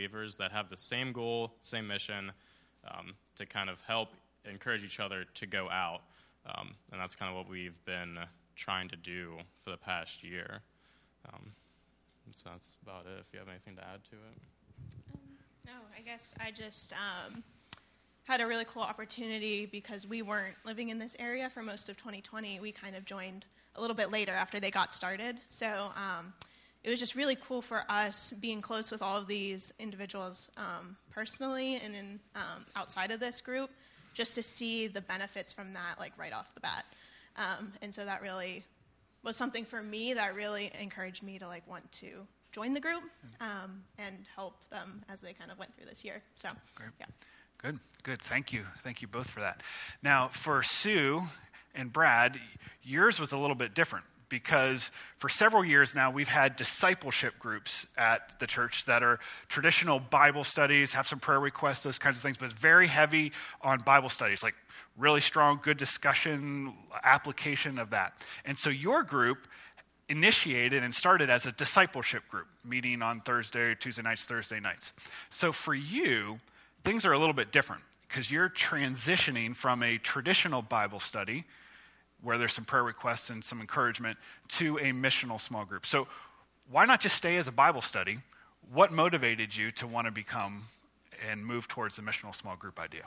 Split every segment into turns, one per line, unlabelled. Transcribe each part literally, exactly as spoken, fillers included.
believers that have the same goal, same mission, um, to kind of help encourage each other to go out. Um, and that's kind of what we've been trying to do for the past year. Um, so that's about it, if you have anything to add to it.
Um, no, I guess I just um, had a really cool opportunity because we weren't living in this area for most of twenty twenty. We kind of joined a little bit later after they got started. So um, it was just really cool for us being close with all of these individuals um, personally and in, um, outside of this group, just to see the benefits from that, like, right off the bat. Um, and so that really was something for me that really encouraged me to, like, want to join the group um, and help them as they kind of went through this year. So,
Great.
yeah.
Good, good. Thank you. Thank you both for that. Now, for Sue and Brad, yours was a little bit different because for several years now, we've had discipleship groups at the church that are traditional Bible studies, have some prayer requests, those kinds of things, but it's very heavy on Bible studies, like really strong, good discussion, application of that. And so your group initiated and started as a discipleship group, meeting on Thursday, Tuesday nights, Thursday nights. So for you, things are a little bit different because you're transitioning from a traditional Bible study where there's some prayer requests and some encouragement to a missional small group. So why not just stay as a Bible study? What motivated you to want to become and move towards the missional small group idea?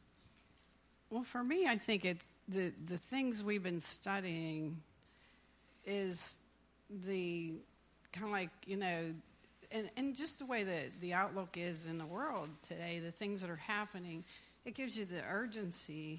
Well, for me, I think it's the, the things we've been studying is the kind of like, you know, and, and just the way that the outlook is in the world today, the things that are happening, it gives you the urgency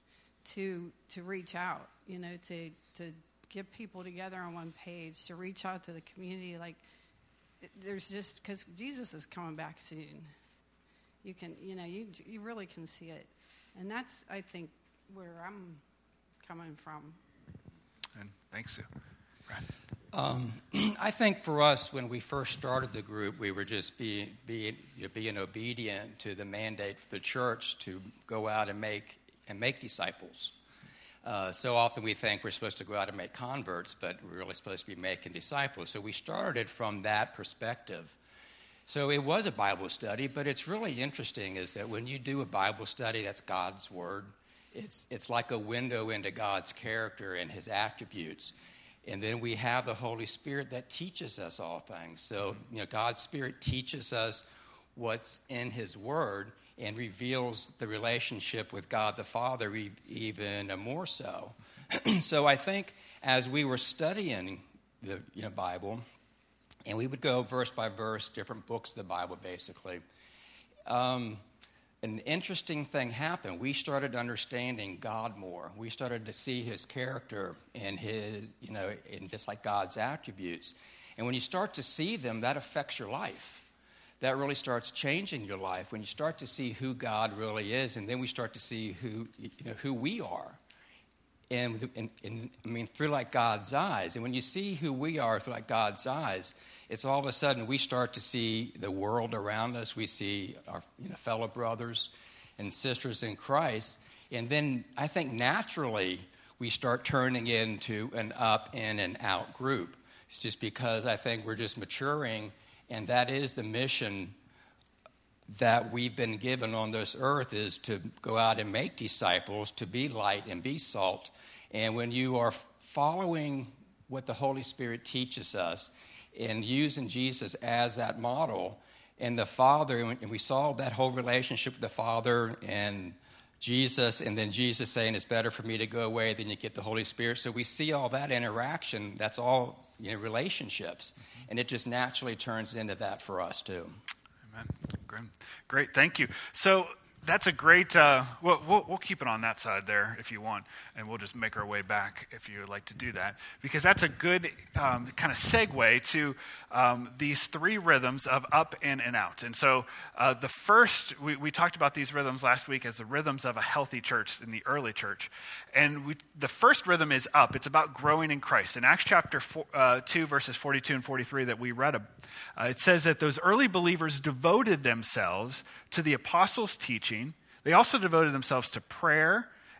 to to reach out, you know, to to get people together on one page, to reach out to the community. Like, there's just, because Jesus is coming back soon. You can, you know, you you really can see it. And that's, I think, where I'm coming from.
And thanks, Sue. Brad.
Um, I think for us, when we first started the group, we were just being, being, you know, being obedient to the mandate for the church to go out and make and make disciples. Uh, so often we think we're supposed to go out and make converts, but we're really supposed to be making disciples. So we started from that perspective. So it was a Bible study, but it's really interesting is that when you do a Bible study, that's God's word. It's it's like a window into God's character and his attributes. And then we have the Holy Spirit that teaches us all things. So, you know, God's Spirit teaches us what's in his word and reveals the relationship with God the Father even more so. So I think as we were studying the you know, Bible, and we would go verse by verse, different books of the Bible basically, um, an interesting thing happened. We started understanding God more. We started to see his character and his, you know, and just like God's attributes. And when you start to see them, that affects your life. That really starts changing your life when you start to see who God really is, and then we start to see who, you know, who we are. And, and, and I mean, through like God's eyes. And when you see who we are through like God's eyes, it's all of a sudden we start to see the world around us. We see our you know, fellow brothers and sisters in Christ. And then I think naturally we start turning into an up, in, and out group. It's just because I think we're just maturing, and that is the mission that we've been given on this earth, is to go out and make disciples, to be light and be salt. And when you are following what the Holy Spirit teaches us and using Jesus as that model, and the Father, and we saw that whole relationship with the Father and Jesus, and then Jesus saying it's better for me to go away than you get the Holy Spirit. So we see all that interaction. That's all, you know, relationships. And it just naturally turns into that for us too.
Amen. Great. Great. Thank you. So that's a great, uh, we'll, we'll, we'll keep it on that side there if you want, and we'll just make our way back if you would like to do that, because that's a good um, kind of segue to um, these three rhythms of up, in, and out. And so uh, the first, we, we talked about these rhythms last week as the rhythms of a healthy church in the early church. And we, the first rhythm is up. It's about growing in Christ. In Acts chapter four, uh, two, verses forty-two and forty-three that we read, uh, it says that those early believers devoted themselves to the apostles' teaching. They also devoted themselves to prayer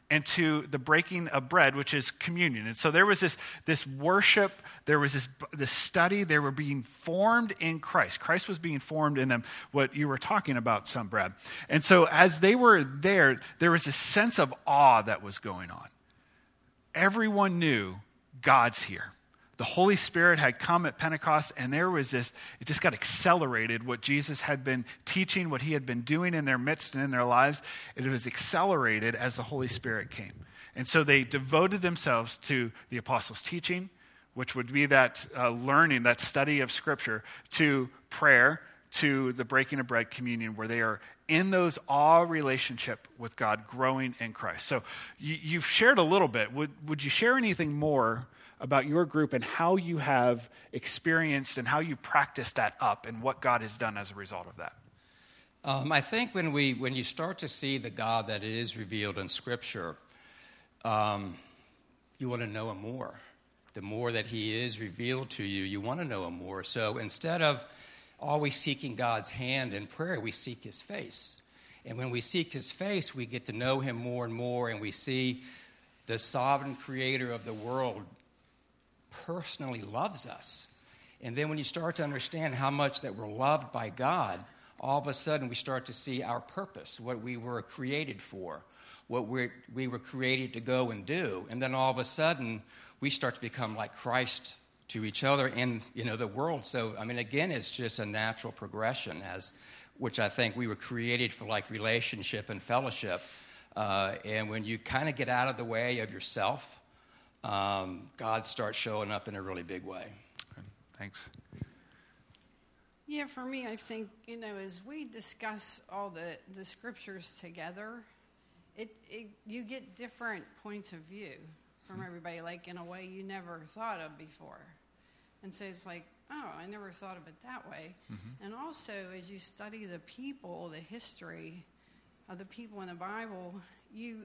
and to the breaking of bread, which is communion. And so there was this, this worship, there was this, this study, they were being formed in Christ. Christ was being formed in them, what you were talking about, some, Brad. And so as they were there, there was a sense of awe that was going on. Everyone knew God's here. The Holy Spirit had come at Pentecost, and there was this, it just got accelerated, what Jesus had been teaching, what he had been doing in their midst and in their lives. It was accelerated as the Holy Spirit came. And so they devoted themselves to the apostles' teaching, which would be that uh, learning, that study of Scripture, to prayer, to the breaking of bread, communion, where they are in those awe relationship with God, growing in Christ. So you, you've shared a little bit. Would, would you share anything more about your group and how you have experienced and how you practice that up and what God has done as a result of that?
Um, I think when we when you start to see the God that is revealed in Scripture, um, you want to know him more. The more that he is revealed to you, you want to know him more. So instead of always seeking God's hand in prayer, we seek his face. And when we seek his face, we get to know him more and more, and we see the sovereign creator of the world personally loves us. And then when you start to understand how much that we're loved by God, all of a sudden we start to see our purpose, what we were created for, what we're, we were created to go and do. And then all of a sudden we start to become like Christ to each other and, you know, the world. So, I mean, again, it's just a natural progression, as which I think we were created for, like relationship and fellowship. Uh, and when you kind of get out of the way of yourself, Um, God starts showing up in a really big way.
Okay, thanks.
Yeah, for me, I think, you know, as we discuss all the, the scriptures together, it, it you get different points of view from everybody, like in a way you never thought of before. And so it's like, oh, I never thought of it that way. Mm-hmm. And also, as you study the people, the history of the people in the Bible, you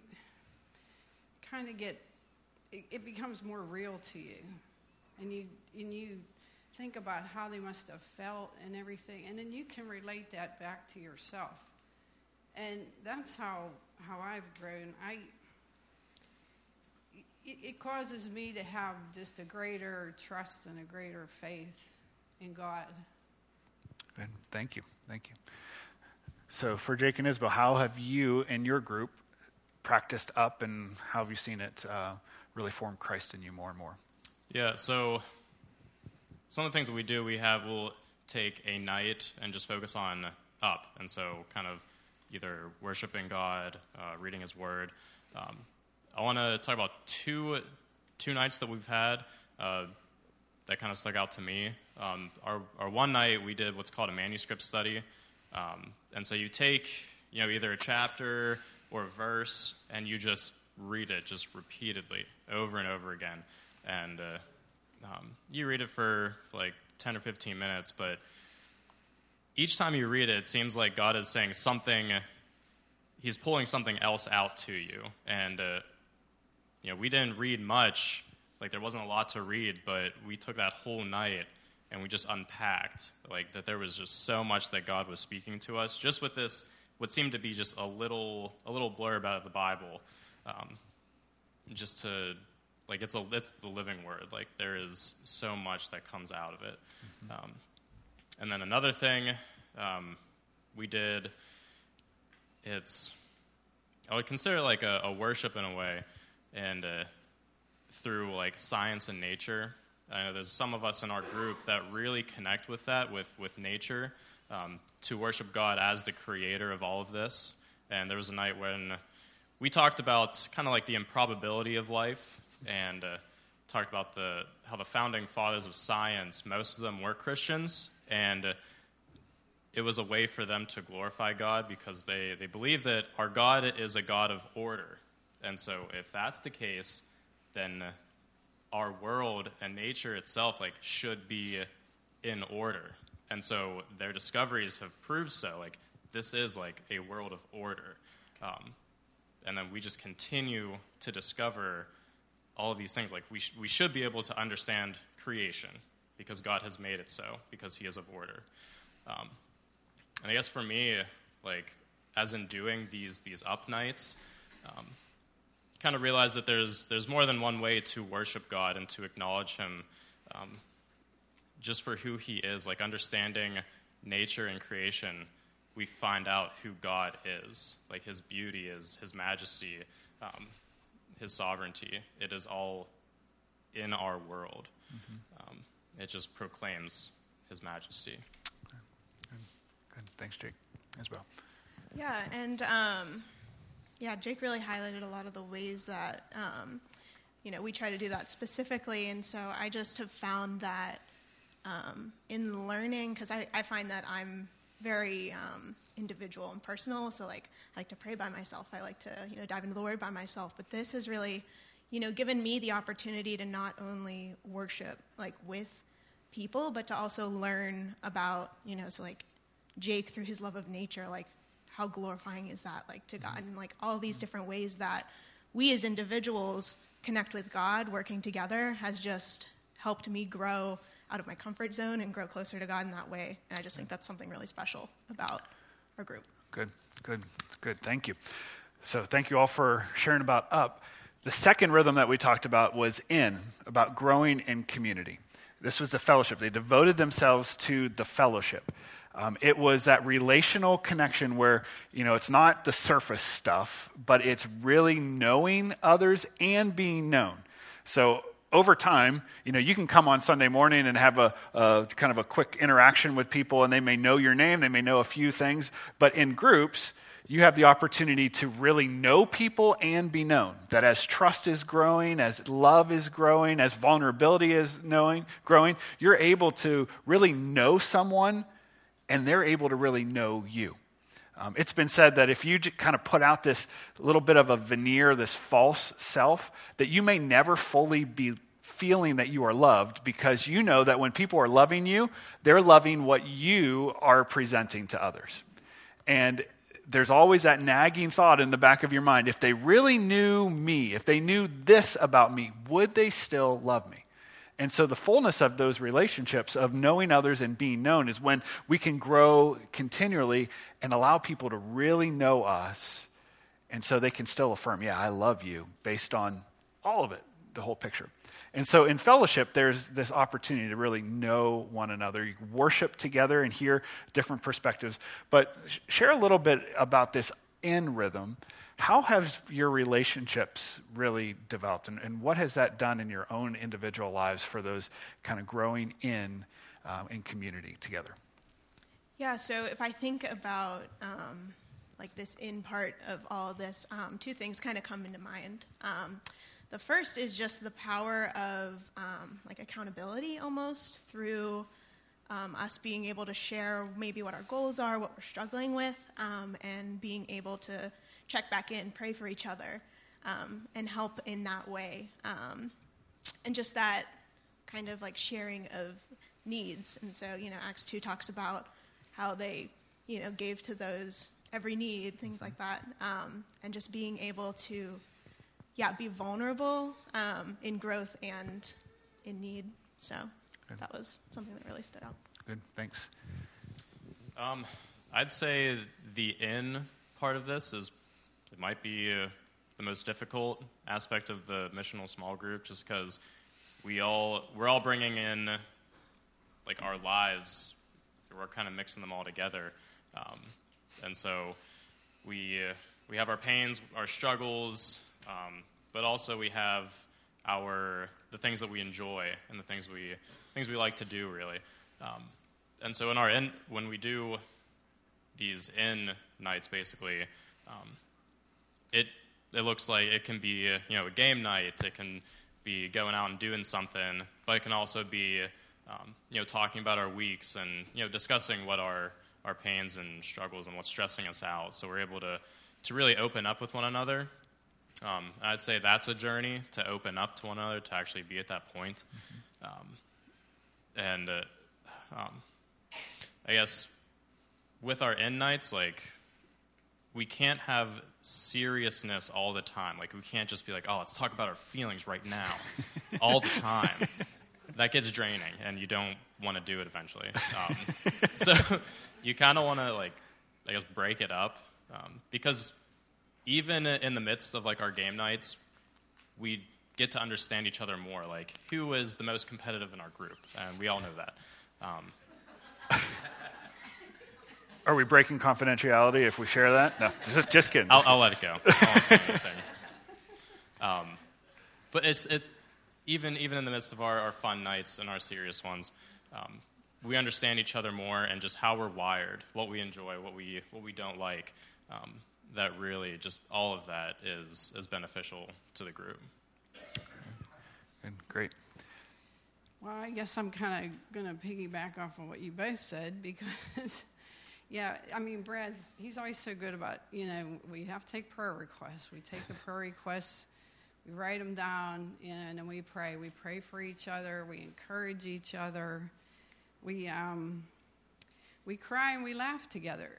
kind of get, it, it becomes more real to you. And you and you think about how they must have felt and everything, and then you can relate that back to yourself. And that's how how I've grown. I it, it causes me to have just a greater trust and a greater faith in God.
Good. Thank you. Thank you. So for Jake and Isabel, how have you and your group practiced up, and how have you seen it uh, really form Christ in you more and more?
Yeah, so some of the things that we do, we have, we'll take a night and just focus on up. And so kind of either worshiping God, uh, reading his word. Um, I want to talk about two two nights that we've had uh, that kind of stuck out to me. Um, our, our one night, we did what's called a manuscript study. Um, and so you take, you know, either a chapter or a verse, and you just read it just repeatedly over and over again. And uh, um, you read it for, for like ten or fifteen minutes, but each time you read it, it seems like God is saying something, he's pulling something else out to you. And, uh, you know, we didn't read much, like there wasn't a lot to read, but we took that whole night and we just unpacked, like that there was just so much that God was speaking to us, just with this, what seemed to be just a little, a little blurb out of the Bible, um, just to... Like, it's a it's the living word. Like, there is so much that comes out of it. Mm-hmm. Um, and then another thing um, we did, it's, I would consider it like a, a worship in a way, and uh, through, like, science and nature. I know there's some of us in our group that really connect with that, with, with nature, um, to worship God as the creator of all of this. And there was a night when we talked about kind of like the improbability of life, and uh, talked about the how the founding fathers of science, most of them were Christians, and uh, it was a way for them to glorify God because they, they believe that our God is a God of order. And so if that's the case, then uh, our world and nature itself like should be in order. And so their discoveries have proved so. Like, this is like a world of order. Um, and then we just continue to discover all of these things. Like, we sh- we should be able to understand creation because God has made it so, because he is of order. Um, and I guess for me, like, as in doing these these up nights, um, kind of realized that there's there's more than one way to worship God and to acknowledge him um, just for who he is. Like understanding nature and creation, we find out who God is, like his beauty is, his majesty, um, his sovereignty. It is all in our world. Mm-hmm. Um, it just proclaims his majesty.
Good. Good. Thanks, Jake, as well.
Yeah, and um, yeah, Jake really highlighted a lot of the ways that um, you know we try to do that specifically, and so I just have found that um, in learning, because I, I find that I'm very um, individual and personal, so like I like to pray by myself, I like to you know dive into the Word by myself, but this has really you know given me the opportunity to not only worship like with people, but to also learn about you know so like Jake through his love of nature, like how glorifying is that like to God, and like all these different ways that we as individuals connect with God working together has just helped me grow out of my comfort zone and grow closer to God in that way. And I just think that's something really special about our group.
Good, good, good. Thank you. So thank you all for sharing about Up. The second rhythm that we talked about was In, about growing in community. This was the fellowship. They devoted themselves to the fellowship. Um, it was that relational connection where, you know, it's not the surface stuff, but it's really knowing others and being known. So over time, you know, you can come on Sunday morning and have a, a kind of a quick interaction with people, and they may know your name, they may know a few things, but in groups, you have the opportunity to really know people and be known. That as trust is growing, as love is growing, as vulnerability is knowing, growing, you're able to really know someone, and they're able to really know you. Um, it's been said that if you kind of put out this little bit of a veneer, this false self, that you may never fully be feeling that you are loved, because you know that when people are loving you, they're loving what you are presenting to others. And there's always that nagging thought in the back of your mind, if they really knew me, if they knew this about me, would they still love me? And so the fullness of those relationships, of knowing others and being known, is when we can grow continually and allow people to really know us, and so they can still affirm, yeah, I love you, based on all of it, the whole picture. And so in fellowship, there's this opportunity to really know one another. You can worship together and hear different perspectives. But sh- share a little bit about this In rhythm. How have your relationships really developed, and, and what has that done in your own individual lives for those kind of growing in um, in community together?
Yeah, so if I think about um, like this in part of all of this, um, two things kind of come into mind. Um, the first is just the power of um, like accountability almost through um, us being able to share maybe what our goals are, what we're struggling with, um, and being able to check back in, pray for each other, um, and help in that way. Um, and just that kind of like sharing of needs. And so, you know, Acts two talks about how they, you know, gave to those every need, things like that. Um, and just being able to, yeah, be vulnerable um, in growth and in need. So Good. That was something that really stood out.
Good, thanks.
Um, I'd say the in part of this is, it might be uh, the most difficult aspect of the missional small group, just because we all we're all bringing in like our lives, we're kind of mixing them all together, um, and so we uh, we have our pains, our struggles, um, but also we have our the things that we enjoy and the things we things we like to do really, um, and so in our in when we do these in nights, basically. Um, It it looks like it can be a, you know a game night. It can be going out and doing something, but it can also be um, you know talking about our weeks and you know discussing what our our pains and struggles and what's stressing us out. So we're able to to really open up with one another. Um, I'd say that's a journey to open up to one another, to actually be at that point. Mm-hmm. Um, and uh, um, I guess with our end nights, like. We can't have seriousness all the time. Like, we can't just be like, oh, let's talk about our feelings right now, all the time. That gets draining, and you don't want to do it eventually. Um, so you kind of want to, like, I guess, break it up. Um, because even in the midst of, like, our game nights, we get to understand each other more. Like, who is the most competitive in our group? And we all know that. Um,
Are we breaking confidentiality if we share that? No, just, just kidding.
I'll,
Just
I'll let it go. I won't say anything. Um, but it's it, even even in the midst of our, our fun nights and our serious ones, um, we understand each other more and just how we're wired, what we enjoy, what we what we don't like. Um, that really just all of that is is beneficial to the group.
Good. Great.
Well, I guess I'm kind of going to piggyback off of what you both said because, yeah, I mean, Brad, he's always so good about, you know, we have to take prayer requests. We take the prayer requests, we write them down, you know, and then we pray. We pray for each other. We encourage each other. We um, we cry and we laugh together.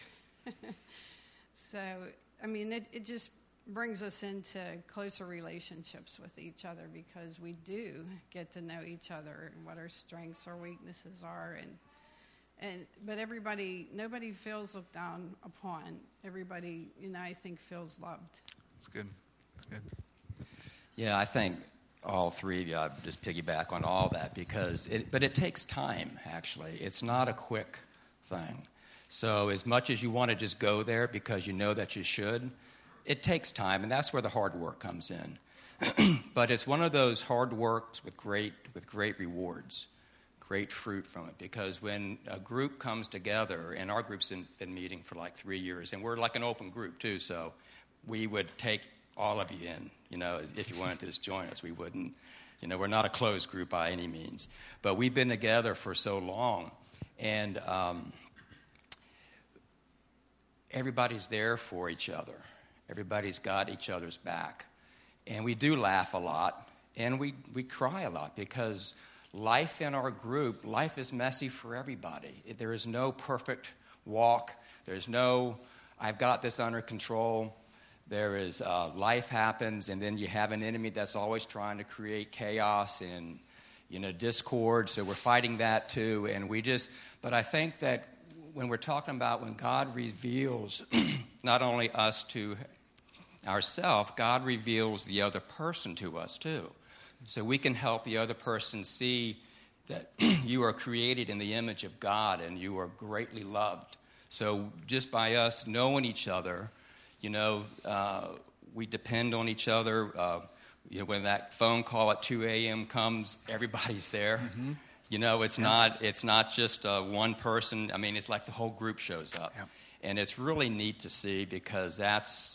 So, I mean, it, it just brings us into closer relationships with each other because we do get to know each other and what our strengths or weaknesses are, and and but everybody, nobody feels looked down upon. Everybody, you know, I think feels loved.
That's good. That's good.
Yeah, I think all three of you, I'd just piggyback on all that because, it, but it takes time, actually. It's not a quick thing. So as much as you want to just go there because you know that you should, it takes time, and that's where the hard work comes in. But it's one of those hard works with great with great rewards, great fruit from it. Because when a group comes together, and our group's been, been meeting for like three years, and we're like an open group too, so we would take all of you in. You know, if you wanted to just join us, we wouldn't. You know, we're not a closed group by any means. But we've been together for so long, and um, everybody's there for each other. Everybody's got each other's back. And we do laugh a lot, and we, we cry a lot because life in our group, life is messy for everybody. There is no perfect walk. There's no, I've got this under control. There is, uh, life happens, and then you have an enemy that's always trying to create chaos and, you know, discord. So we're fighting that too. And we just, but I think that when we're talking about when God reveals not only us to ourselves, God reveals the other person to us too. So we can help the other person see that you are created in the image of God and you are greatly loved. So just by us knowing each other, you know, uh, we depend on each other. Uh, you know, when that phone call at two a.m. comes, everybody's there. Mm-hmm. You know, it's yeah. not it's not just uh, one person. I mean, it's like the whole group shows up. Yeah. And it's really neat to see because that's,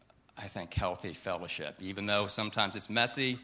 I think, healthy fellowship. Even though sometimes it's messy,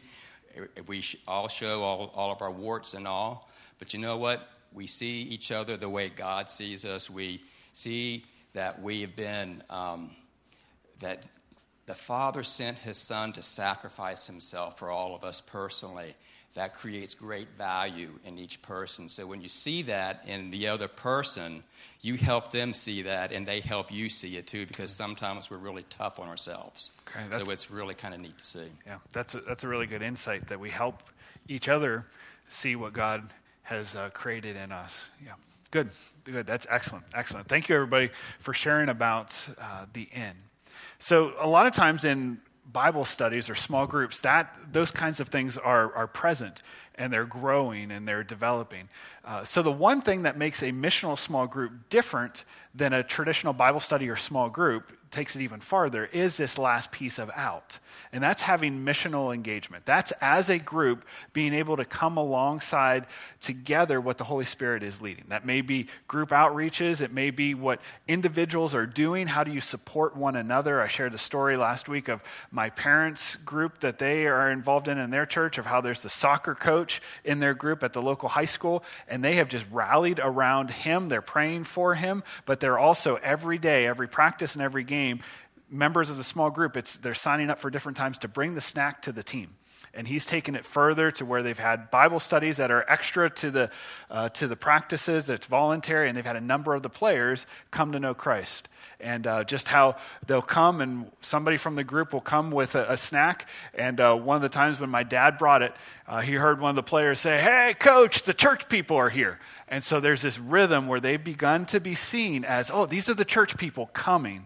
we all show all, all of our warts and all. But you know what? We see each other the way God sees us. We see that we have been, um, that the Father sent His Son to sacrifice Himself for all of us personally. That creates great value in each person. So when you see that in the other person, you help them see that, and they help you see it too, because sometimes we're really tough on ourselves. Okay, so it's really kind of neat to see.
Yeah, that's a, that's a really good insight, that we help each other see what God has uh, created in us. Yeah, good, good. That's excellent, excellent. Thank you, everybody, for sharing about uh, the inn. So a lot of times in Bible studies or small groups, that those kinds of things are are present, and they're growing and they're developing. Uh, so the one thing that makes a missional small group different than a traditional Bible study or small group, takes it even farther, is this last piece of out. And that's having missional engagement. That's, as a group, being able to come alongside together what the Holy Spirit is leading. That may be group outreaches. It may be what individuals are doing. How do you support one another? I shared the story last week of my parents' group that they are involved in in their church, of how there's a soccer coach in their group at the local high school, and they have just rallied around him. They're praying for him, but they're also every day, every practice and every game, members of the small group, it's they're signing up for different times to bring the snack to the team. And he's taken it further to where they've had Bible studies that are extra to the uh, to the practices, that's voluntary, and they've had a number of the players come to know Christ. And uh, just how they'll come, and somebody from the group will come with a, a snack. And uh, one of the times when my dad brought it, uh, he heard one of the players say, "Hey, coach, the church people are here." And so there's this rhythm where they've begun to be seen as, oh, these are the church people coming.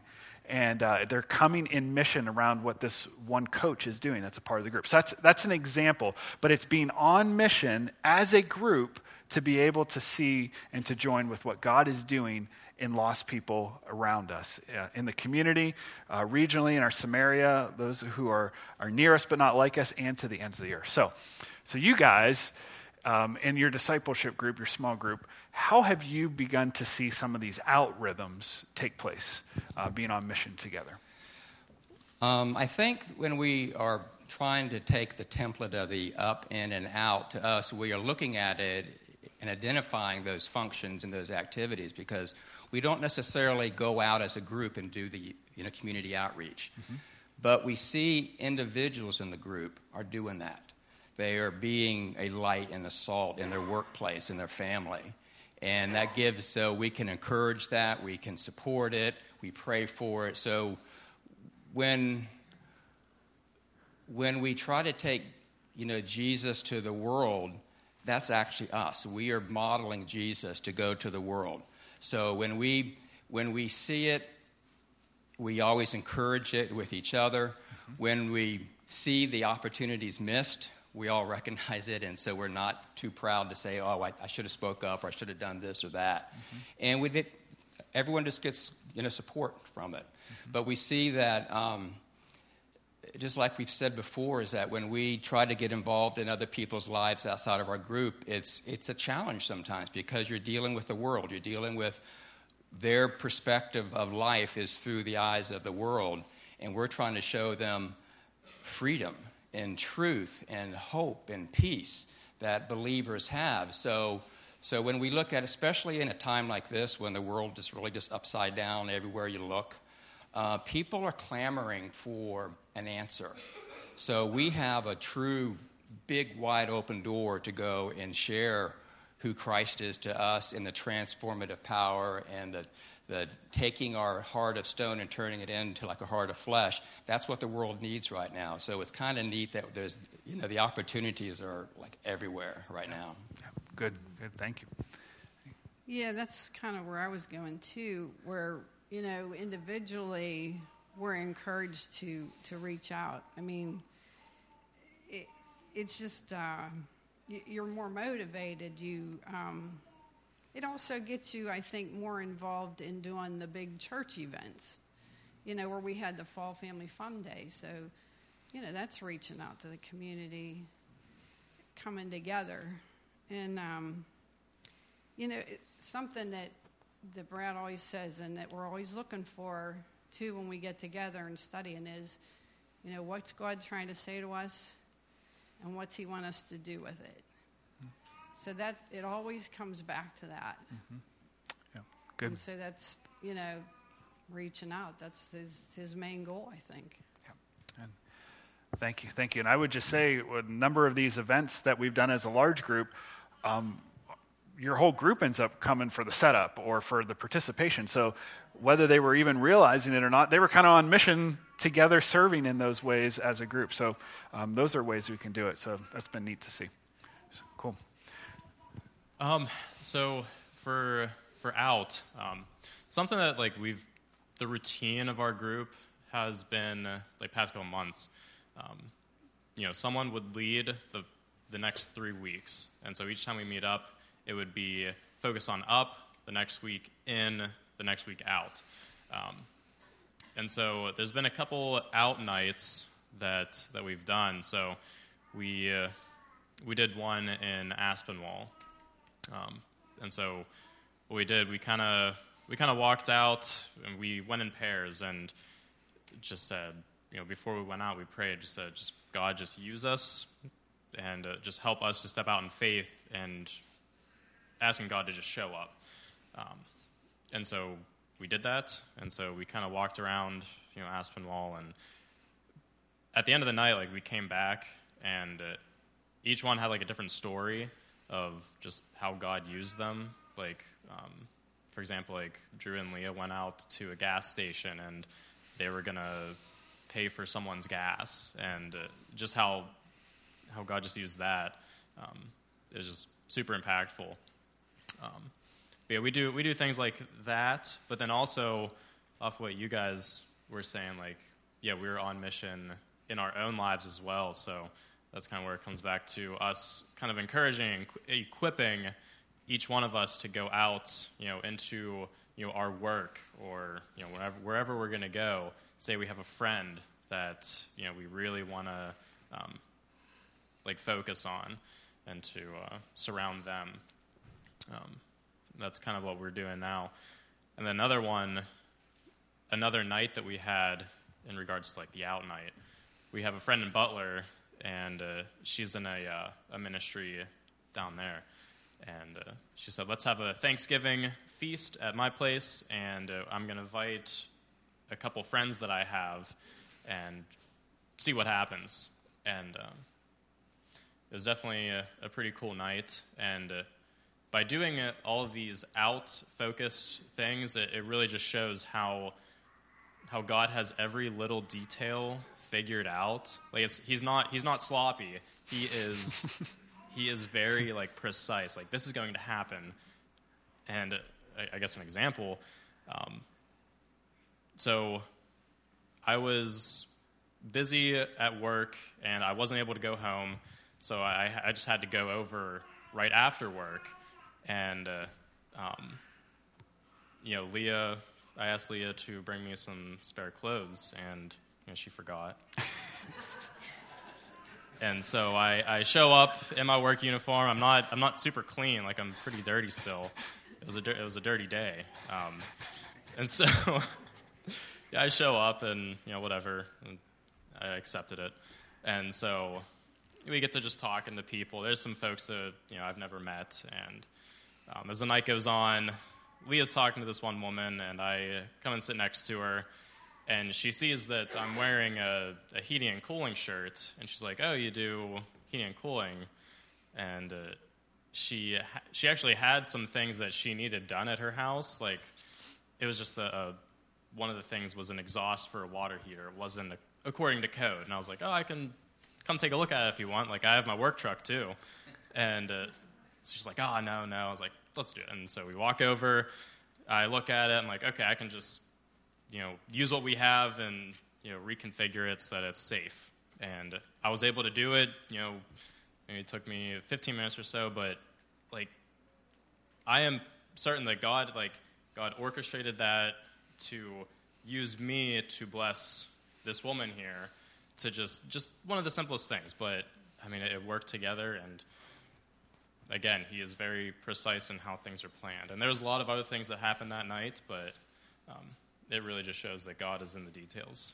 and uh, they're coming in mission around what this one coach is doing. That's a part of the group. So that's that's an example, but it's being on mission as a group to be able to see and to join with what God is doing in lost people around us, uh, in the community, uh, regionally, in our Samaria, those who are, are near us but not like us, and to the ends of the earth. So, so you guys, um, in your discipleship group, your small group, how have you begun to see some of these out rhythms take place, uh, being on mission together?
Um, I think when we are trying to take the template of the up, in, and out to us, we are looking at it and identifying those functions and those activities, because we don't necessarily go out as a group and do the you know community outreach. Mm-hmm. But we see individuals in the group are doing that. They are being a light and a salt in their workplace, in their family. And that gives, so we can encourage that, we can support it, we pray for it. So when when we try to take you know Jesus to the world, that's actually us. We are modeling Jesus to go to the world. So when we when we see it, we always encourage it with each other. Mm-hmm. When we see the opportunities missed, we all recognize it, and so we're not too proud to say, "Oh, I, I should have spoke up, or I should have done this or that." Mm-hmm. And with it, everyone just gets you know support from it. Mm-hmm. But we see that. Um, Just like we've said before, is that when we try to get involved in other people's lives outside of our group, it's it's a challenge sometimes, because you're dealing with the world. You're dealing with their perspective of life is through the eyes of the world, and we're trying to show them freedom and truth and hope and peace that believers have. So, so when we look at, especially in a time like this, when the world is really just upside down everywhere you look, Uh, people are clamoring for an answer. So we have a true, big, wide open door to go and share who Christ is to us in the transformative power and the, the taking our heart of stone and turning it into like a heart of flesh. That's what the world needs right now. So it's kind of neat that there's, you know, the opportunities are like everywhere right now.
Good, good, thank you.
Yeah, that's kind of where I was going too, where you know, individually, we're encouraged to, to reach out. I mean, it, it's just, uh, you're more motivated. You, um, it also gets you, I think, more involved in doing the big church events, you know, where we had the Fall Family Fun Day. So, you know, that's reaching out to the community, coming together. And, um, you know, it, something that, that Brad always says, and that we're always looking for, too, when we get together and studying is, you know, what's God trying to say to us, and what's he want us to do with it? Mm-hmm. So that, it always comes back to that.
Mm-hmm. Yeah, good.
And so that's, you know, reaching out. That's his, his main goal, I think.
Yeah. And thank you, thank you. And I would just say, a number of these events that we've done as a large group, um, your whole group ends up coming for the setup or for the participation. So whether they were even realizing it or not, they were kind of on mission together, serving in those ways as a group. So um, those are ways we can do it. So that's been neat to see. So, cool.
Um, so for for out, um, something that like we've the routine of our group has been uh, like past couple months. Um, you know, someone would lead the the next three weeks, and so each time we meet up, it would be focused on up, the next week in, the next week out. Um, and so there's been a couple out nights that that we've done. So we uh, we did one in Aspinwall. Um, and so what we did, we kind of we kind of walked out, and we went in pairs and just said, you know, before we went out, we prayed, just said, just God, just use us and uh, just help us to step out in faith, and asking God to just show up. Um, and so we did that, and so we kind of walked around, you know, Aspinwall, and at the end of the night, like, we came back, and uh, each one had, like, a different story of just how God used them. Like, um, for example, like, Drew and Leah went out to a gas station, and they were going to pay for someone's gas, and uh, just how how God just used that. Um, it was just super impactful. Um, but yeah, we do we do things like that, but then also off what you guys we're saying, like, yeah, we're on mission in our own lives as well. So that's kind of where it comes back to us kind of encouraging and equipping each one of us to go out, you know, into, you know, our work, or, you know, wherever, wherever we're going to go. Say we have a friend that, you know, we really want to, um, like, focus on and to uh, surround them. Um, that's kind of what we're doing now. And then another one, another night that we had in regards to, like, the out night, we have a friend in Butler, and uh, she's in a, uh, a ministry down there. And uh, she said, let's have a Thanksgiving feast at my place, and uh, I'm going to invite a couple friends that I have and see what happens. And um, it was definitely a, a pretty cool night. And uh, by doing it, all of these out-focused things, it, it really just shows how how God has every little detail figured out. Like, it's, he's not he's not sloppy. He is he is very, like, precise. Like, this is going to happen. And uh, I, I guess an example. Um, so I was busy at work, and I wasn't able to go home. So I, I just had to go over right after work. And, uh, um, you know, Leah, I asked Leah to bring me some spare clothes, and, you know, she forgot. And so I, I show up in my work uniform. I'm not I'm not super clean. Like, I'm pretty dirty still. It was a it was a dirty day. Um, and so yeah, I show up, and, you know, whatever. And I accepted it. And so we get to just talking to people. There's some folks that, you know, I've never met. And um, as the night goes on, Leah's talking to this one woman, and I come and sit next to her, and she sees that I'm wearing a, a heating and cooling shirt, and she's like, oh, you do heating and cooling? And uh, she ha- she actually had some things that she needed done at her house. Like, it was just a, a one of the things was an exhaust for a water heater. It wasn't a, according to code. And I was like, oh, I can come take a look at it if you want. Like, I have my work truck too. And uh, so she's like, oh, no, no. I was like, let's do it. And so we walk over. I look at it. I'm like, okay, I can just, you know, use what we have and, you know, reconfigure it so that it's safe. And I was able to do it. You know, it took me fifteen minutes or so, but, like, I am certain that God, like, God orchestrated that to use me to bless this woman here, to just, just one of the simplest things. But, I mean, it, it worked together, and again, he is very precise in how things are planned. And there's a lot of other things that happened that night, but um, it really just shows that God is in the details.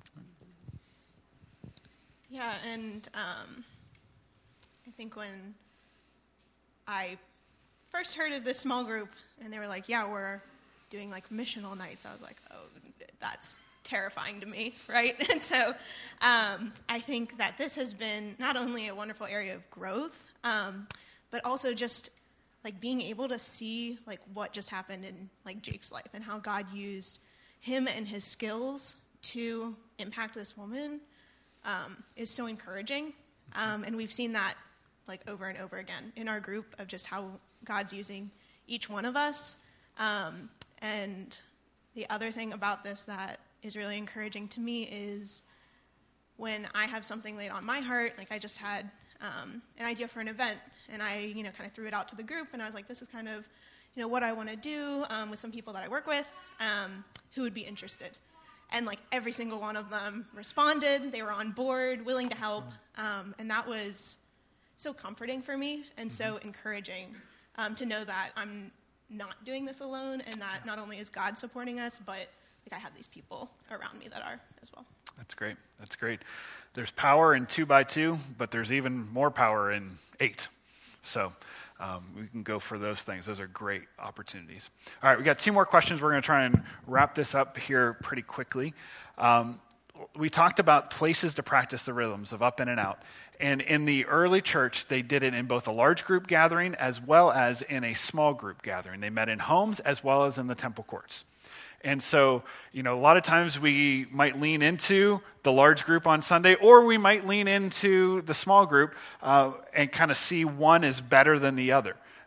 Yeah, and um, I think when I first heard of this small group, and they were like, yeah, we're doing, like, missional nights, I was like, oh, that's terrifying to me, right? And so um, I think that this has been not only a wonderful area of growth, um, but also just, like, being able to see, like, what just happened in, like, Jake's life and how God used him and his skills to impact this woman um, is so encouraging. Um, and we've seen that, like, over and over again in our group of just how God's using each one of us. Um, and the other thing about this that is really encouraging to me is when I have something laid on my heart, like I just had um, an idea for an event, and I, you know, kind of threw it out to the group, and I was like, this is kind of, you know, what I want to do um, with some people that I work with um, who would be interested. And, like, every single one of them responded. They were on board, willing to help, um, and that was so comforting for me and so encouraging um, to know that I'm not doing this alone, and that not only is God supporting us, but, like, I have these people around me that are as well.
That's great. That's great. There's power in two by two, but there's even more power in eight. So um, we can go for those things. Those are great opportunities. All right, we got two more questions. We're going to try and wrap this up here pretty quickly. Um, we talked about places to practice the rhythms of up in and out. And in the early church, they did it in both a large group gathering as well as in a small group gathering. They met in homes as well as in the temple courts. And so, you know, a lot of times we might lean into the large group on Sunday, or we might lean into the small group uh, and kind of see one is better than the other.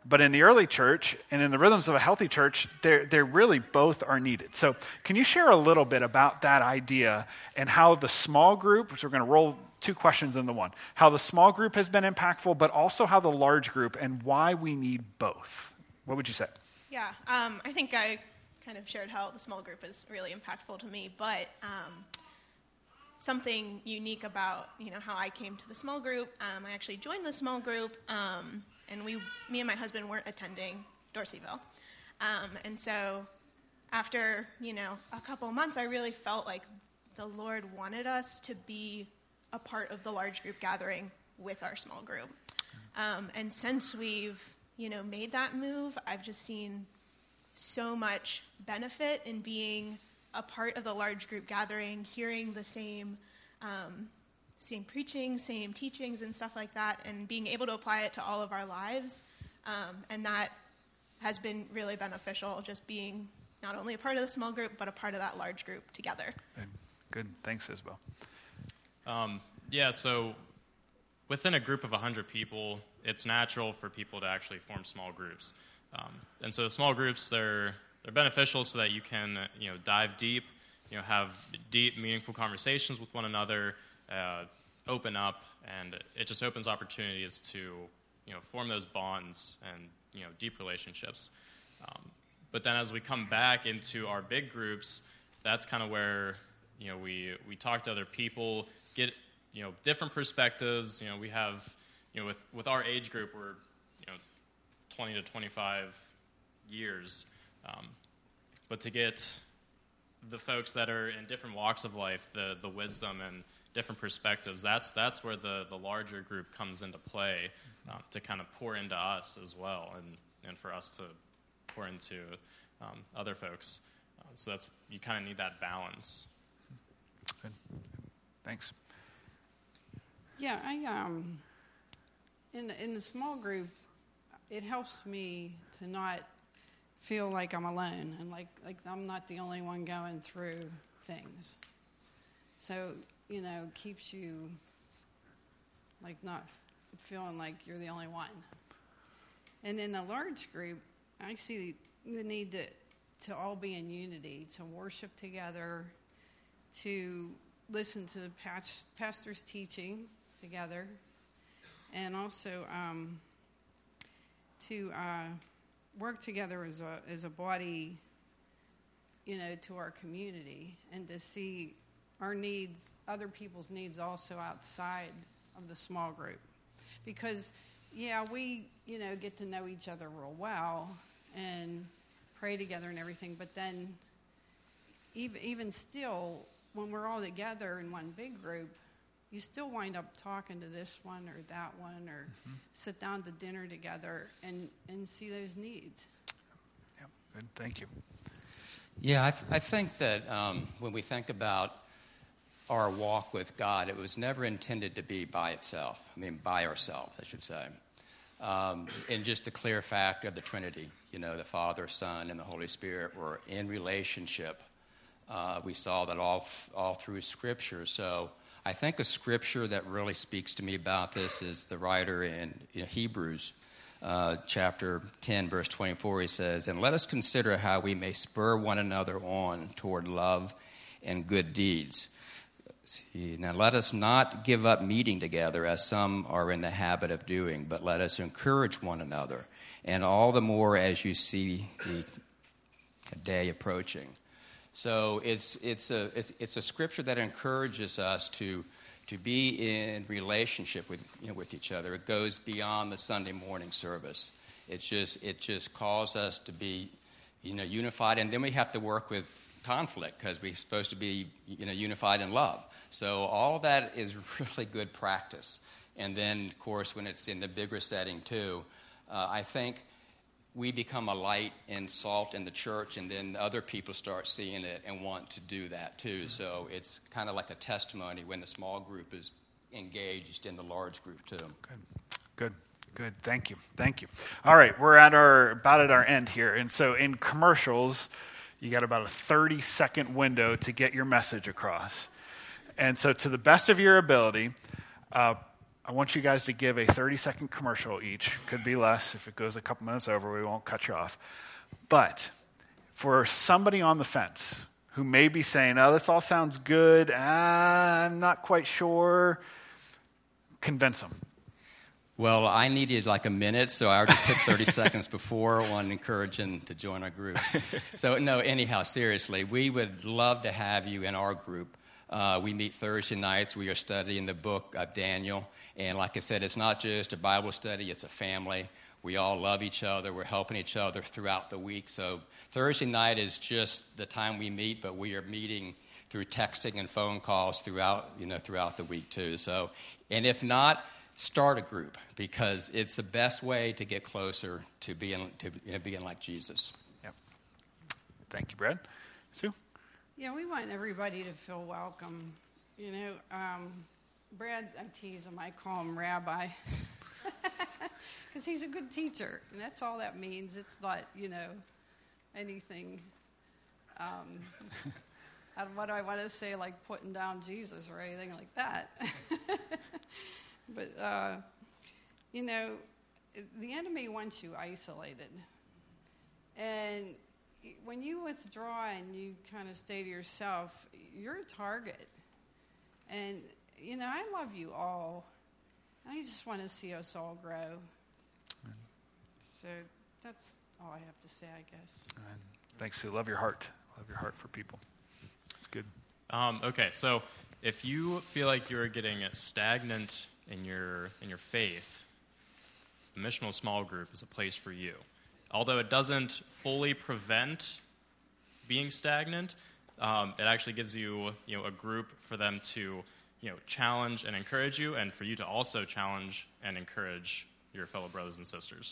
But in the early church and in the rhythms of a healthy church, they're, they're really both are needed. So can you share a little bit about that idea and how the small group, which we're going to roll two questions into one, how the small group has been impactful, but also how the large group and why we need both? What would you say?
Yeah, um, I think I kind of shared how the small group is really impactful to me, but um, something unique about, you know, how I came to the small group, um, I actually joined the small group, um, and we, me and my husband weren't attending Dorseyville. Um, and so after, you know, a couple of months, I really felt like the Lord wanted us to be a part of the large group gathering with our small group. Um, and since we've, you know, made that move, I've just seen so much benefit in being a part of the large group gathering, hearing the same, um, same preaching, same teachings and stuff like that, and being able to apply it to all of our lives. Um, and that has been really beneficial, just being not only a part of the small group, but a part of that large group together.
Good. Good. Thanks, Isabel.
Um, yeah, so within a group of one hundred people, it's natural for people to actually form small groups. Um, and so the small groups, they're they're beneficial so that you can, you know, dive deep, you know, have deep, meaningful conversations with one another, uh, open up, and it just opens opportunities to, you know, form those bonds and, you know, deep relationships. Um, but then as we come back into our big groups, that's kind of where, you know, we we talk to other people, get, you know, different perspectives. You know, we have, you know, with, with our age group, we're, you know, twenty to twenty-five years. Um, but to get the folks that are in different walks of life, the, the wisdom and different perspectives, that's that's where the, the larger group comes into play, um, to kind of pour into us as well, and, and for us to pour into um, other folks. Uh, so that's, you kind of need that balance.
Good. Thanks.
Yeah, I um, in the, in the small group, it helps me to not feel like I'm alone and like like I'm not the only one going through things. So, you know, it keeps you like not f- feeling like you're the only one. And in a large group, I see the need to to all be in unity, to worship together, to listen to the past, pastor's teaching together, and also um, to uh, work together as a as a body, you know, to our community, and to see our needs, other people's needs also outside of the small group. Because, yeah, we, you know, get to know each other real well and pray together and everything, but then even, even still, when we're all together in one big group, you still wind up talking to this one or that one, or mm-hmm. sit down to dinner together and, and see those needs.
Yep, good. Thank you.
Yeah, I, th- I think that um, when we think about our walk with God, it was never intended to be by itself. I mean, by ourselves, I should say. Um, and just the clear fact of the Trinity, you know, the Father, Son, and the Holy Spirit were in relationship. Uh, we saw that all th- all through Scripture. So I think a scripture that really speaks to me about this is the writer in, in Hebrews, uh, chapter ten, verse twenty-four. He says, "And let us consider how we may spur one another on toward love and good deeds. See, now let us not give up meeting together as some are in the habit of doing, but let us encourage one another, and all the more as you see the day approaching." So it's it's a it's, it's a scripture that encourages us to to be in relationship with you know with each other. It goes beyond the Sunday morning service. It's just it just calls us to be you know unified, and then we have to work with conflict because we're supposed to be you know unified in love. So all that is really good practice. And then, of course, when it's in the bigger setting too, uh, I think we become a light and salt in the church, and then other people start seeing it and want to do that too. Mm-hmm. So it's kind of like a testimony when the small group is engaged in the large group too.
Good, good, good. Thank you, thank you. All right, we're at our about at our end here, and so in commercials, you got about a thirty second window to get your message across. And so, to the best of your ability, uh, I want you guys to give a thirty-second commercial each. Could be less. If it goes a couple minutes over, we won't cut you off. But for somebody on the fence who may be saying, oh, this all sounds good, ah, I'm not quite sure, convince them.
Well, I needed like a minute, so I already took thirty seconds before. I wanted to encourage him to join our group. So, no, anyhow, seriously, we would love to have you in our group. Uh, we meet Thursday nights. We are studying the book of Daniel. And like I said, it's not just a Bible study, it's a family. We all love each other. We're helping each other throughout the week. So Thursday night is just the time we meet, but we are meeting through texting and phone calls throughout, you know, throughout the week too. So, and if not, start a group, because it's the best way to get closer to being to you know, being like Jesus.
Yep. Thank you, Brad. Sue?
Yeah, we want everybody to feel welcome. You know, um, Brad, I tease him, I call him Rabbi, because he's a good teacher, and that's all that means. It's not, you know, anything, um, I don't, what do I want to say, like putting down Jesus or anything like that. But, uh, you know, the enemy wants you isolated. And when you withdraw and you kind of stay to yourself, you're a target. And, you know, I love you all. And I just want to see us all grow. Amen. So that's all I have to say, I guess.
Amen. Thanks, Sue. Love your heart. Love your heart for people. It's good.
Um, okay, so if you feel like you're getting stagnant in your in your faith, the missional small group is a place for you. Although it doesn't fully prevent being stagnant, um, it actually gives you, you know, a group for them to, you know, challenge and encourage you, and for you to also challenge and encourage your fellow brothers and sisters.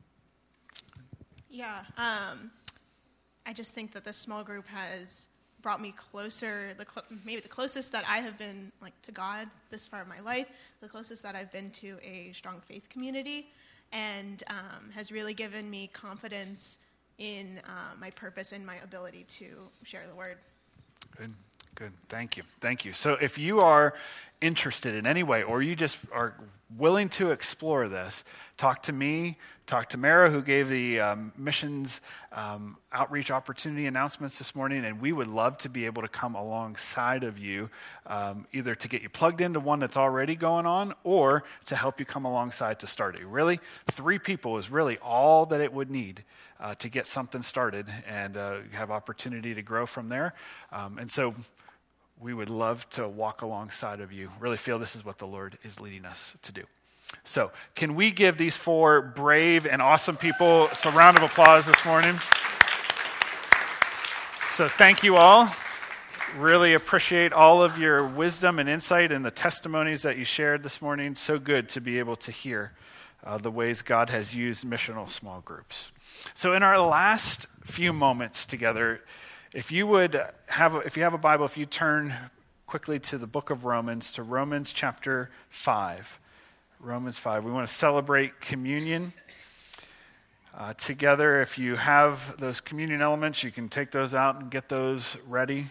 Yeah, um, I just think that this small group has brought me closer, the cl- maybe the closest that I have been like to God this far in my life, the closest that I've been to a strong faith community, and um, has really given me confidence in uh, my purpose and my ability to share the word.
Good, good. Thank you. Thank you. So if you are interested in any way, or you just are willing to explore this, talk to me, talk to Mara, who gave the um, missions um, outreach opportunity announcements this morning, and we would love to be able to come alongside of you, um, either to get you plugged into one that's already going on, or to help you come alongside to start it. Really, three people is really all that it would need uh, to get something started, and uh, have opportunity to grow from there. Um, and so we would love to walk alongside of you. Really feel this is what the Lord is leading us to do. So, can we give these four brave and awesome people a round of applause this morning? So, thank you all. Really appreciate all of your wisdom and insight and the testimonies that you shared this morning. So good to be able to hear uh, the ways God has used missional small groups. So, in our last few moments together, if you would have, if you have a Bible, if you turn quickly to the book of Romans, to Romans chapter five. Romans five. We want to celebrate communion uh, together. If you have those communion elements, you can take those out and get those ready.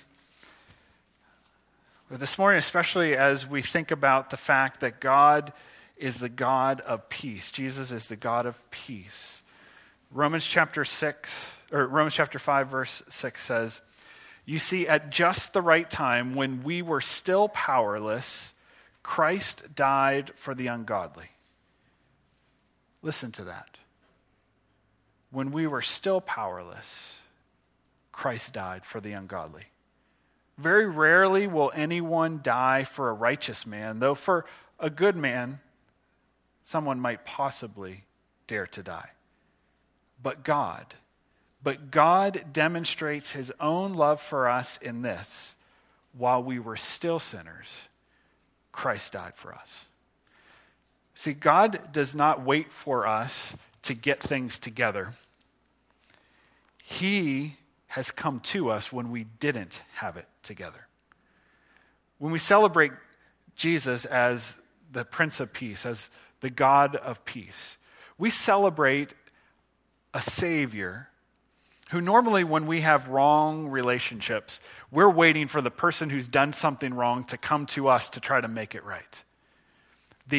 But this morning, especially as we think about the fact that God is the God of peace. Jesus is the God of peace. Romans chapter six, or Romans chapter five, verse six says, "You see, at just the right time, when we were still powerless, Christ died for the ungodly." Listen to that. When we were still powerless, Christ died for the ungodly. Very rarely will anyone die for a righteous man, though for a good man, someone might possibly dare to die. But God, but God demonstrates his own love for us in this: while we were still sinners, Christ died for us. See, God does not wait for us to get things together. He has come to us when we didn't have it together. When we celebrate Jesus as the Prince of Peace, as the God of peace, we celebrate a Savior who normally, when we have wrong relationships, we're waiting for the person who's done something wrong to come to us to try to make it right. The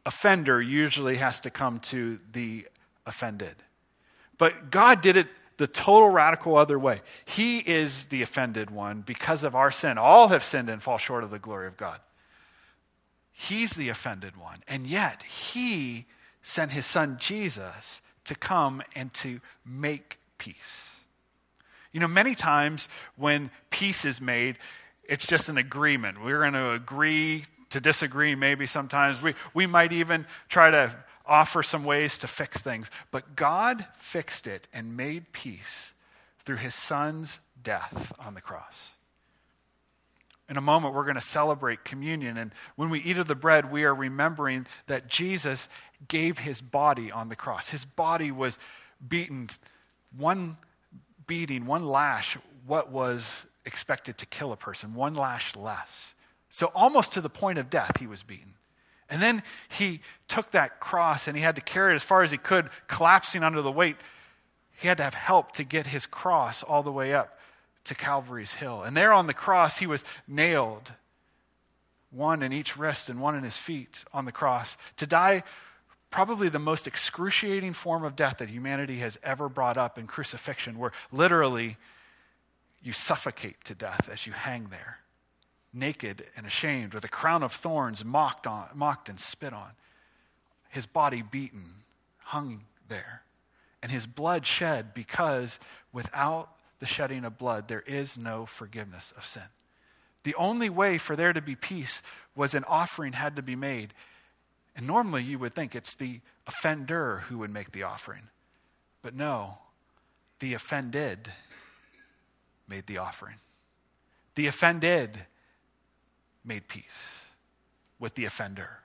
offender usually has to come to the offended. But God did it the total radical other way. He is the offended one because of our sin. All have sinned and fall short of the glory of God. He's the offended one. And yet, he sent his son Jesus to come and to make peace. You know, many times when peace is made, it's just an agreement. We're going to agree to disagree maybe sometimes. We, we might even try to offer some ways to fix things. But God fixed it and made peace through his son's death on the cross. In a moment, we're going to celebrate communion. And when we eat of the bread, we are remembering that Jesus gave his body on the cross. His body was beaten, one beating, one lash, what was expected to kill a person, one lash less. So almost to the point of death, he was beaten. And then he took that cross and he had to carry it as far as he could, collapsing under the weight. He had to have help to get his cross all the way up to Calvary's Hill. And there on the cross, he was nailed, one in each wrist and one in his feet on the cross, to die probably the most excruciating form of death that humanity has ever brought up in crucifixion, where literally you suffocate to death as you hang there, naked and ashamed, with a crown of thorns mocked on, mocked and spit on, his body beaten, hung there, and his blood shed, because without the shedding of blood, there is no forgiveness of sin. The only way for there to be peace was an offering had to be made. And normally you would think it's the offender who would make the offering. But no, the offended made the offering. The offended made peace with the offender.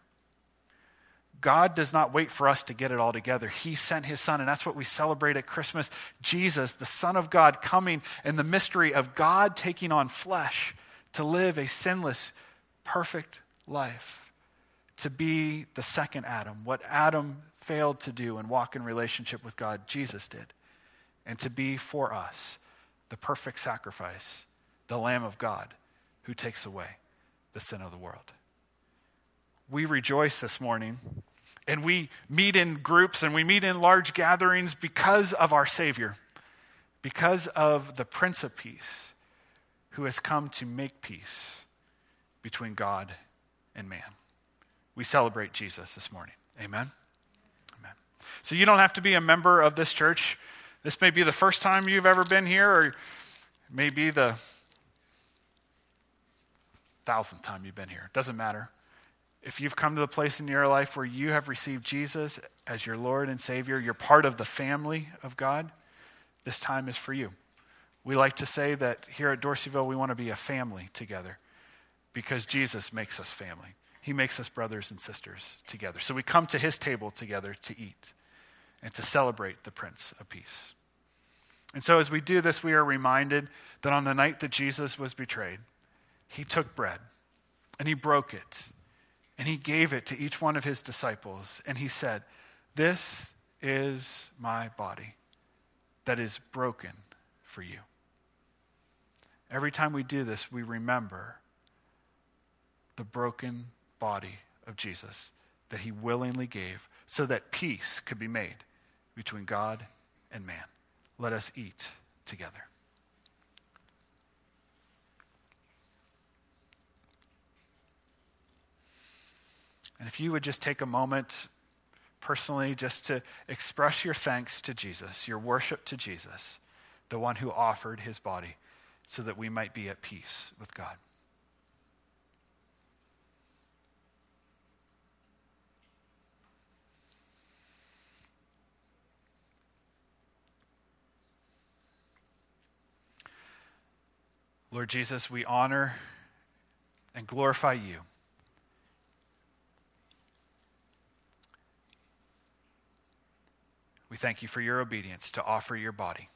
God does not wait for us to get it all together. He sent his son, and that's what we celebrate at Christmas. Jesus, the Son of God, coming, and the mystery of God taking on flesh to live a sinless, perfect life, to be the second Adam. What Adam failed to do and walk in relationship with God, Jesus did. And to be for us the perfect sacrifice, the Lamb of God who takes away the sin of the world. We rejoice this morning, and we meet in groups and we meet in large gatherings because of our Savior, because of the Prince of Peace who has come to make peace between God and man. We celebrate Jesus this morning. Amen? Amen. So you don't have to be a member of this church. This may be the first time you've ever been here, or it may be the thousandth time you've been here. It doesn't matter. If you've come to the place in your life where you have received Jesus as your Lord and Savior, you're part of the family of God, this time is for you. We like to say that here at Dorseyville, we want to be a family together because Jesus makes us family. He makes us brothers and sisters together. So we come to his table together to eat and to celebrate the Prince of Peace. And so as we do this, we are reminded that on the night that Jesus was betrayed, he took bread and he broke it. And he gave it to each one of his disciples. And he said, "This is my body that is broken for you." Every time we do this, we remember the broken body of Jesus that he willingly gave so that peace could be made between God and man. Let us eat together. And if you would just take a moment personally just to express your thanks to Jesus, your worship to Jesus, the one who offered his body so that we might be at peace with God. Lord Jesus, we honor and glorify you. We thank you for your obedience to offer your body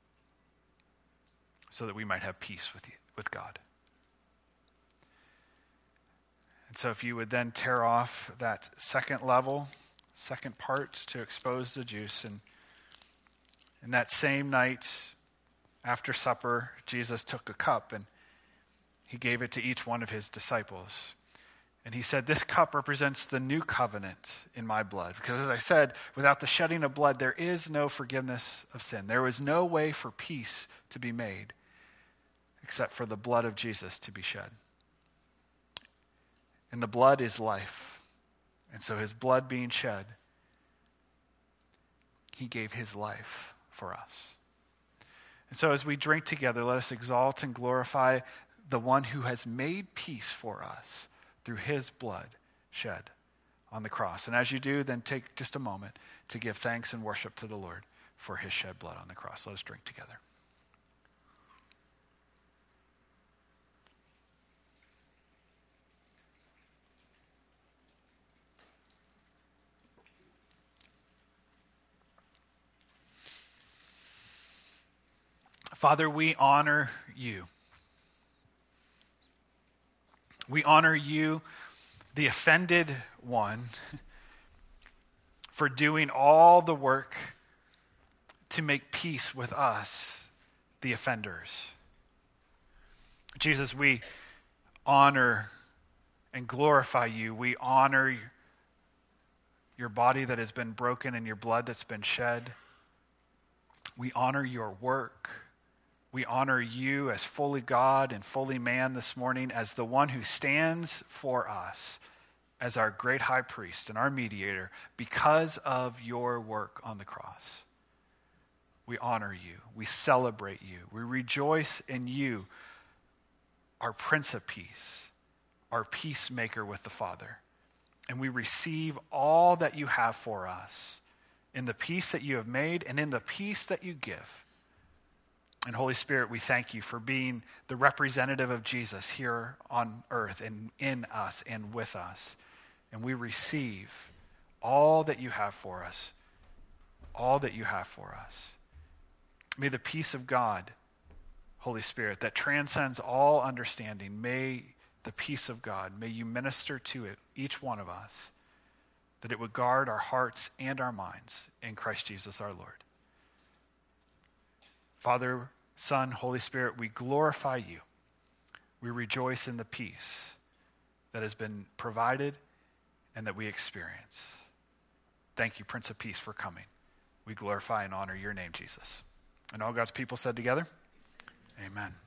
so that we might have peace with you, with God. And so if you would then tear off that second level, second part to expose the juice. And in that same night, after supper, Jesus took a cup and he gave it to each one of his disciples. And he said, this cup represents the new covenant in my blood. Because as I said, without the shedding of blood, there is no forgiveness of sin. There is no way for peace to be made except for the blood of Jesus to be shed. And the blood is life. And so his blood being shed, he gave his life for us. And so as we drink together, let us exalt and glorify the one who has made peace for us through his blood shed on the cross. And as you do, then take just a moment to give thanks and worship to the Lord for his shed blood on the cross. Let us drink together. Father, we honor you. We honor you, the offended one, for doing all the work to make peace with us, the offenders. Jesus, we honor and glorify you. We honor your body that has been broken and your blood that's been shed. We honor your work. We honor you as fully God and fully man this morning, as the one who stands for us as our great high priest and our mediator because of your work on the cross. We honor you. We celebrate you. We rejoice in you, our Prince of Peace, our peacemaker with the Father. And we receive all that you have for us in the peace that you have made and in the peace that you give. And Holy Spirit, we thank you for being the representative of Jesus here on earth and in us and with us. And we receive all that you have for us, all that you have for us. May the peace of God, Holy Spirit, that transcends all understanding, may the peace of God, may you minister to it, each one of us, that it would guard our hearts and our minds in Christ Jesus our Lord. Father, Son, Holy Spirit, we glorify you. We rejoice in the peace that has been provided and that we experience. Thank you, Prince of Peace, for coming. We glorify and honor your name, Jesus. And all God's people said together, amen.